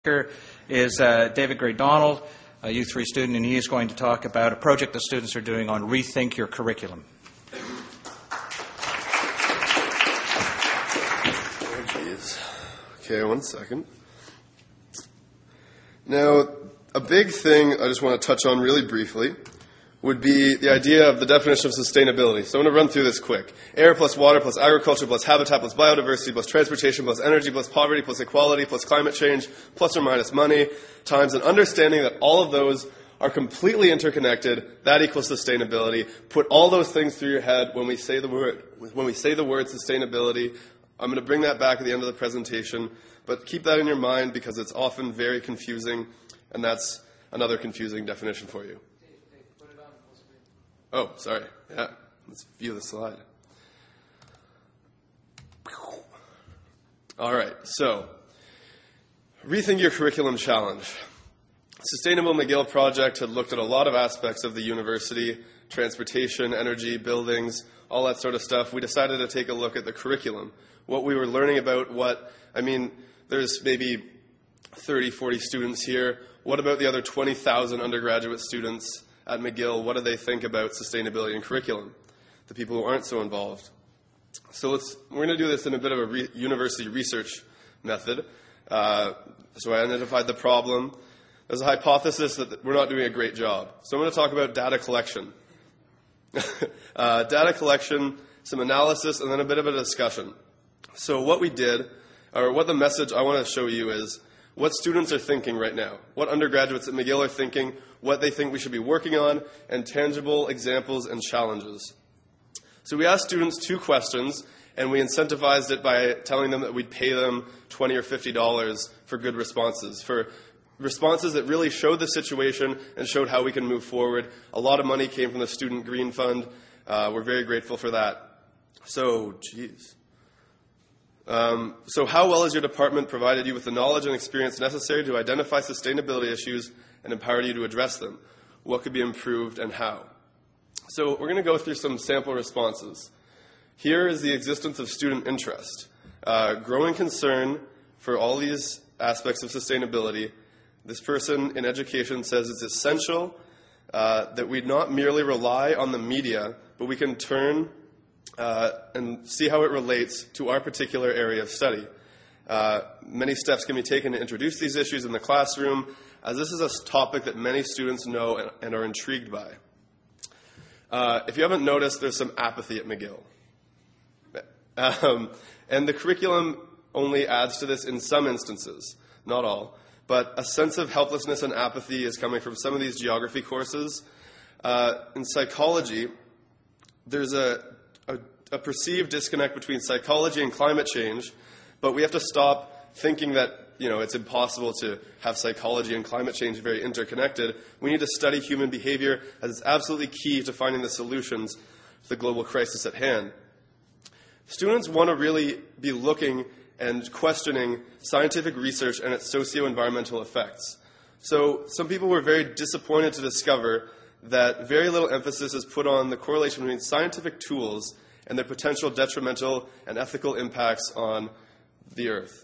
Speaker is David Gray-Donald, a U3 student, and he is going to talk about a project the students are doing on Rethink Your Curriculum. Oh, geez. Okay, one second. Now, a big thing I just want to touch on really briefly would be the idea of the definition of sustainability. So I'm going to run through this quick. Air plus water plus agriculture plus habitat plus biodiversity plus transportation plus energy plus poverty plus equality plus climate change plus or minus money times an understanding that all of those are completely interconnected. That equals sustainability. Put all those things through your head when we say the word sustainability. I'm going to bring that back at the end of the presentation, but keep that in your mind because it's often very confusing, and that's another confusing definition for you. Oh, sorry. Yeah, let's view the slide. All right, so Rethink Your Curriculum Challenge. Sustainable McGill Project had looked at a lot of aspects of the university, transportation, energy, buildings, all that sort of stuff. We decided to take a look at the curriculum, what we were learning about, there's maybe 30, 40 students here. What about the other 20,000 undergraduate students at McGill? What do they think about sustainability and curriculum, the people who aren't so involved? So we're going to do this in a bit of a university research method. So I identified the problem. There's a hypothesis that we're not doing a great job. So I'm going to talk about data collection. Data collection, some analysis, and then a bit of a discussion. So what we did, or what the message I want to show you is, what students are thinking right now, what undergraduates at McGill are thinking, what they think we should be working on, and tangible examples and challenges. So we asked students 2 questions, and we incentivized it by telling them that we'd pay them $20 or $50 for good responses, for responses that really showed the situation and showed how we can move forward. A lot of money came from the Student Green Fund. We're very grateful for that. So how well has your department provided you with the knowledge and experience necessary to identify sustainability issues and empowered you to address them? What could be improved and how? So we're going to go through some sample responses. Here is the existence of student interest. Growing concern for all these aspects of sustainability. This person in education says it's essential that we not merely rely on the media, but we can turn and see how it relates to our particular area of study. Many steps can be taken to introduce these issues in the classroom, as this is a topic that many students know and are intrigued by. If you haven't noticed, there's some apathy at McGill. And the curriculum only adds to this in some instances, not all. But a sense of helplessness and apathy is coming from some of these geography courses. In psychology, there's a perceived disconnect between psychology and climate change, but we have to stop thinking that it's impossible to have psychology and climate change very interconnected. We need to study human behavior, as it's absolutely key to finding the solutions to the global crisis at hand. Students want to really be looking and questioning scientific research and its socio-environmental effects. So some people were very disappointed to discover that very little emphasis is put on the correlation between scientific tools and their potential detrimental and ethical impacts on the Earth.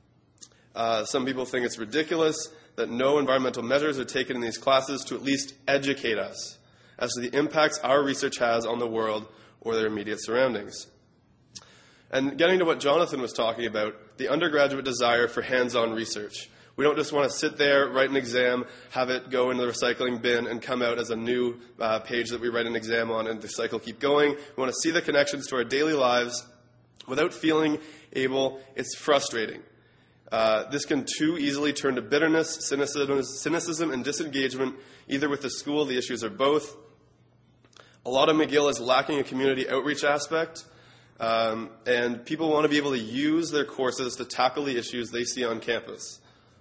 Some people think it's ridiculous that no environmental measures are taken in these classes to at least educate us as to the impacts our research has on the world or their immediate surroundings. And getting to what Jonathan was talking about, the undergraduate desire for hands-on research. We don't just want to sit there, write an exam, have it go into the recycling bin, and come out as a new page that we write an exam on, and the cycle keep going. We want to see the connections to our daily lives without feeling able. It's frustrating. This can too easily turn to bitterness, cynicism, and disengagement, either with the school, the issues, or both. A lot of McGill is lacking a community outreach aspect, and people want to be able to use their courses to tackle the issues they see on campus.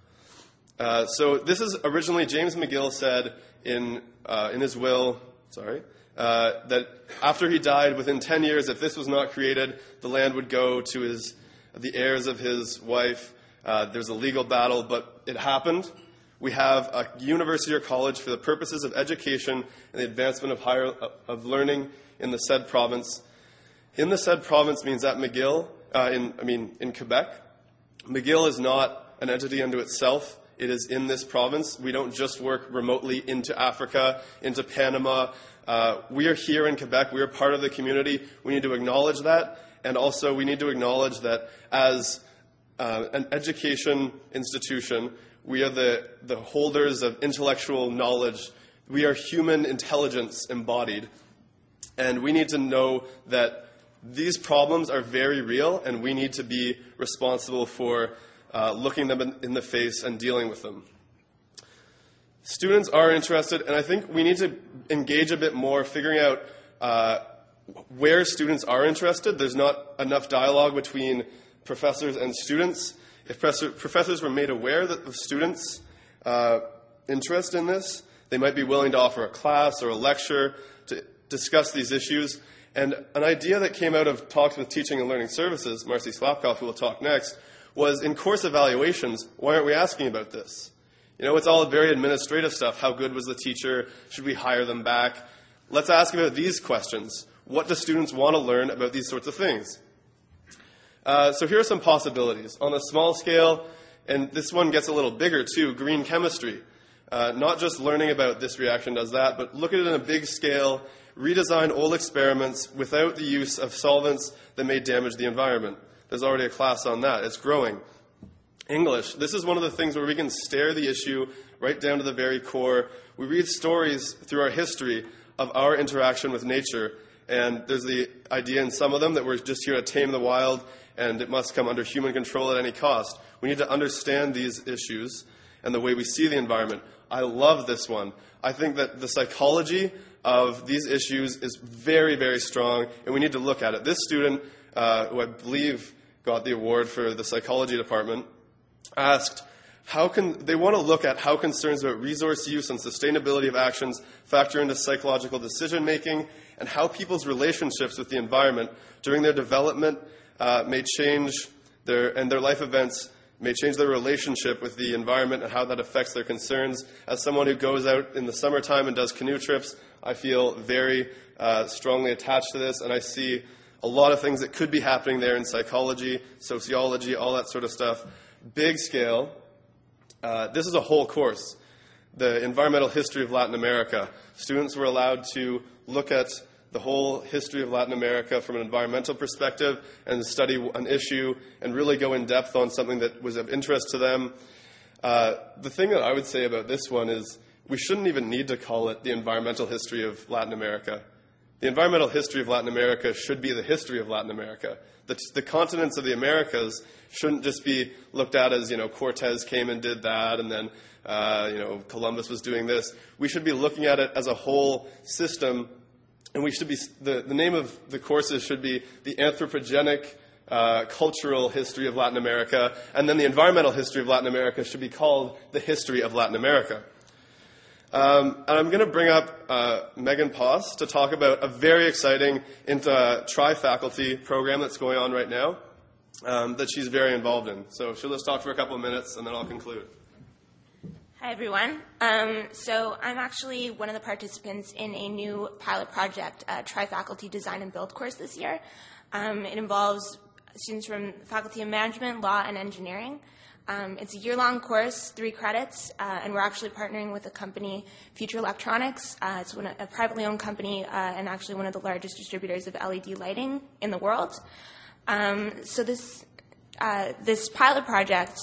So this is originally James McGill said in his will, that after he died, within 10 years, if this was not created, the land would go to the heirs of his wife. There's a legal battle, but it happened. We have a university or college for the purposes of education and the advancement of learning in the said province. In the said province means at McGill, in Quebec. McGill is not an entity unto itself. it is in this province. We don't just work remotely into Africa, into Panama. We are here in Quebec. We are part of the community. We need to acknowledge that. And also we need to acknowledge that as an education institution, we are the holders of intellectual knowledge. We are human intelligence embodied. And we need to know that these problems are very real, and we need to be responsible for looking them in the face and dealing with them. Students are interested, and I think we need to engage a bit more figuring out where students are interested. There's not enough dialogue between professors and students. If professors were made aware that the students' interest in this, they might be willing to offer a class or a lecture to discuss these issues. And an idea that came out of talks with Teaching and Learning Services, Marcy Slapkoff, who will talk next, was in course evaluations, why aren't we asking about this? You know, it's all very administrative stuff. How good was the teacher? Should we hire them back? Let's ask about these questions. What do students want to learn about these sorts of things? So here are some possibilities. On a small scale, and this one gets a little bigger too, green chemistry. Not just learning about this reaction does that, but look at it on a big scale, redesign old experiments without the use of solvents that may damage the environment. There's already a class on that. It's growing. English. This is one of the things where we can stare the issue right down to the very core. We read stories through our history of our interaction with nature, and there's the idea in some of them that we're just here to tame the wild, and it must come under human control at any cost. We need to understand these issues and the way we see the environment. I love this one. I think that the psychology of these issues is very, very strong, and we need to look at it. This student, who I believe got the award for the psychology department, asked, they want to look at how concerns about resource use and sustainability of actions factor into psychological decision-making, and how people's relationships with the environment during their development may change, and their life events may change their relationship with the environment and how that affects their concerns. As someone who goes out in the summertime and does canoe trips, I feel very strongly attached to this, and I see a lot of things that could be happening there in psychology, sociology, all that sort of stuff. Big scale. This is a whole course. The environmental history of Latin America. Students were allowed to look at the whole history of Latin America from an environmental perspective and study an issue and really go in depth on something that was of interest to them. The thing that I would say about this one is we shouldn't even need to call it the environmental history of Latin America. The environmental history of Latin America should be the history of Latin America. The continents of the Americas shouldn't just be looked at as, Cortez came and did that, and then, Columbus was doing this. We should be looking at it as a whole system, and we should be, the name of the courses should be the anthropogenic cultural history of Latin America, and then the environmental history of Latin America should be called the history of Latin America. And I'm going to bring up Megan Poss to talk about a very exciting tri-faculty program that's going on right now that she's very involved in. So she'll just talk for a couple of minutes, and then I'll conclude. Hi, everyone. So I'm actually one of the participants in a new pilot project, Tri-Faculty Design and Build course this year. It involves students from the Faculty of Management, Law, and Engineering. It's a year-long course, 3 credits, and we're actually partnering with a company, Future Electronics. It's a privately owned company and actually one of the largest distributors of LED lighting in the world. So this pilot project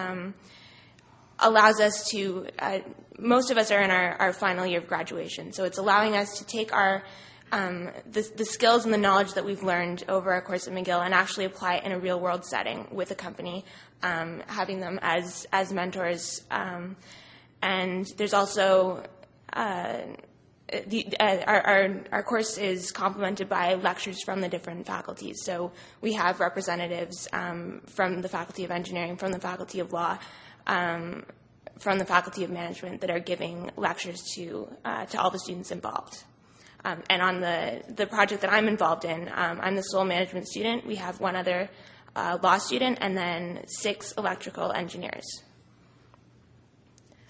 allows us to, most of us are in our final year of graduation, so it's allowing us to take our the skills and the knowledge that we've learned over our course at McGill and actually apply it in a real-world setting with a company, having them as mentors. And there's also our course is complemented by lectures from the different faculties. So we have representatives from the Faculty of Engineering, from the Faculty of Law, from the Faculty of Management that are giving lectures to all the students involved. And on the project that I'm involved in, I'm the sole management student. We have one other law student and then 6 electrical engineers.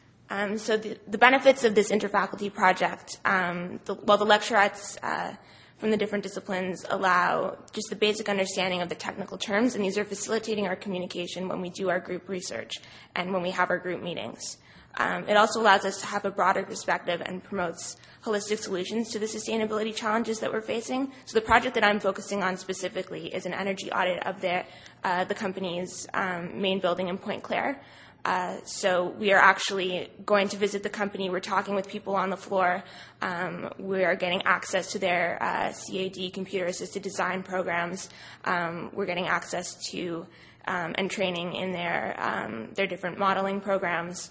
So the benefits of this interfaculty project, the lecturettes from the different disciplines allow just the basic understanding of the technical terms, and these are facilitating our communication when we do our group research and when we have our group meetings. It also allows us to have a broader perspective and promotes holistic solutions to the sustainability challenges that we're facing. So the project that I'm focusing on specifically is an energy audit of the company's main building in Pointe Claire. So we are actually going to visit the company. We're talking with people on the floor. We are getting access to their CAD, computer-assisted design programs. We're getting access to and training in their different modeling programs.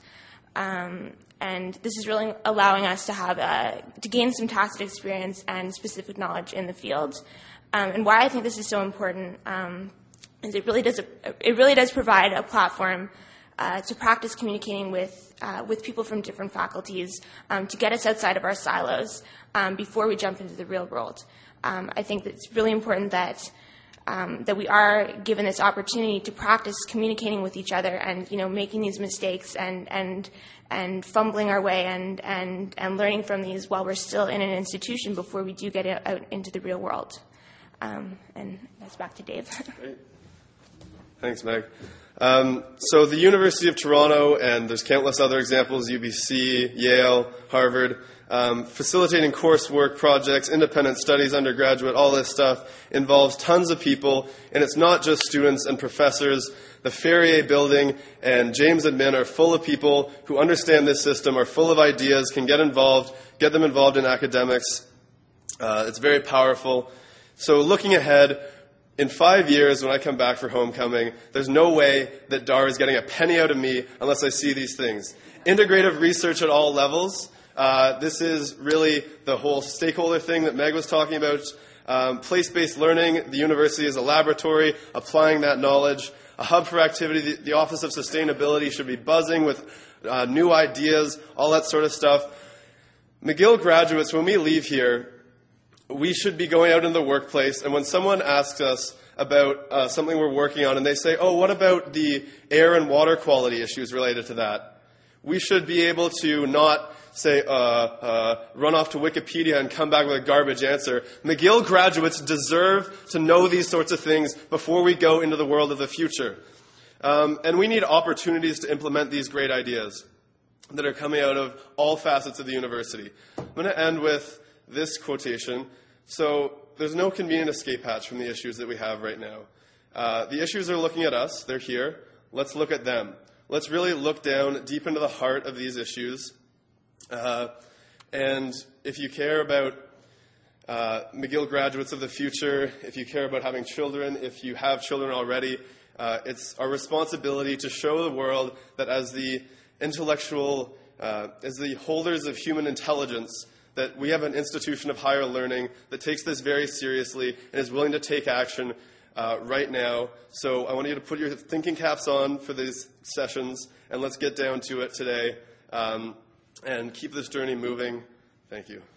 And this is really allowing us to have to gain some tacit experience and specific knowledge in the field. And why I think this is so important is it really does provide a platform to practice communicating with people from different faculties to get us outside of our silos before we jump into the real world. I think that it's really important that we are given this opportunity to practice communicating with each other and, making these mistakes and fumbling our way and learning from these while we're still in an institution before we do get out into the real world. And that's back to Dave. Great. Thanks, Meg. So the University of Toronto, and there's countless other examples, UBC, Yale, Harvard, facilitating coursework, projects, independent studies, undergraduate, all this stuff involves tons of people, and it's not just students and professors. The Ferrier building and James Admin are full of people who understand this system, are full of ideas, can get them involved in academics. It's very powerful. So looking ahead, in 5 years, when I come back for homecoming, there's no way that DAR is getting a penny out of me unless I see these things. Integrative research at all levels. This is really the whole stakeholder thing that Meg was talking about. Place-based learning. The university is a laboratory, applying that knowledge. A hub for activity. The Office of Sustainability should be buzzing with new ideas, all that sort of stuff. McGill graduates, when we leave here, we should be going out into the workplace, and when someone asks us about something we're working on, and they say, what about the air and water quality issues related to that? We should be able to not say, run off to Wikipedia and come back with a garbage answer. McGill graduates deserve to know these sorts of things before we go into the world of the future. And we need opportunities to implement these great ideas that are coming out of all facets of the university. I'm going to end with this quotation. So there's no convenient escape hatch from the issues that we have right now. The issues are looking at us. They're here. Let's look at them. Let's really look down deep into the heart of these issues. And if you care about McGill graduates of the future, if you care about having children, if you have children already, it's our responsibility to show the world that as the intellectual, as the holders of human intelligence, that we have an institution of higher learning that takes this very seriously and is willing to take action right now. So I want you to put your thinking caps on for these sessions, and let's get down to it today and keep this journey moving. Thank you.